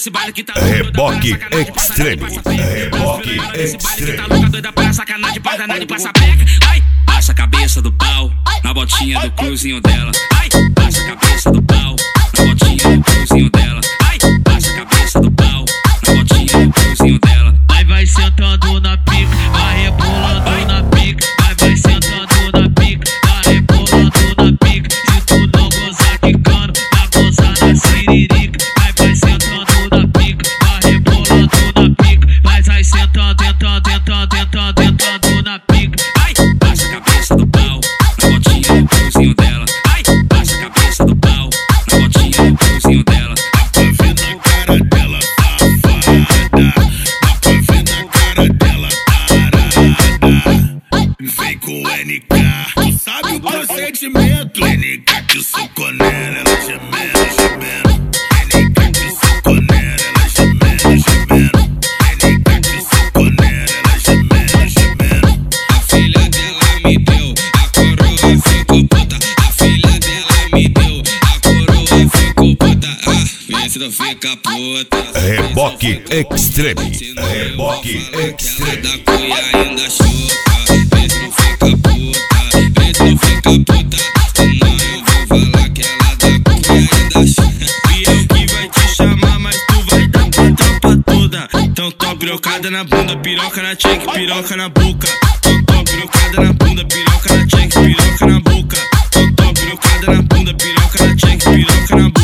nesse baile que tá Reboque Extreme. Reboque Extreme. Tá louca, doida pra sacanagem, pra danar de passar peca. Ai, baixa a cabeça do pau na botinha do cruzinho dela. Ai, baixa a cabeça do pau na botinha do cruzinho dela. Ai, baixa a cabeça do pau na botinha do cruzinho dela. Vai sentando na pica, vai rebolando na pica. Vai sentando na pica, vai rebolando na pica. Se tu não gozar de cano, vai gozar na siririca. Vai sentando na pica, vai rebolando na pica. Vai sentando, tentando na pica. Ai, baixa a cabeça do pau na botinha do cruzinho dela. Ai, baixa a cabeça do pau na botinha do cruzinho dela. Dá pra ver na cara dela, safada. Dá pra ver na cara dela, tarada. Vem com o NK, tu sabe o procedimento. NK que socou nela, ela gemendo. NK que socou nela, ela gemendo. NK que socou nela, ela gemendo. A filha dela me deu, a coroa ficou puta. A filha dela me deu, a coroa ficou puta. Vê se não fica puta. Reboque Extreme. Reboque Extreme. Da cuia ainda chupa. Vê se não fica puta. Vê se não fica puta. Senão eu vou falar que ela da cuia ainda chupa. E eu que vai te chamar, mas tu vai dar pra tropa toda. Então tô pirocada na bunda, piroca na check, piroca na boca. Então tô pirocada na bunda, piroca na check, piroca na boca. Então tô pirocada na bunda, piroca na check, piroca na boca.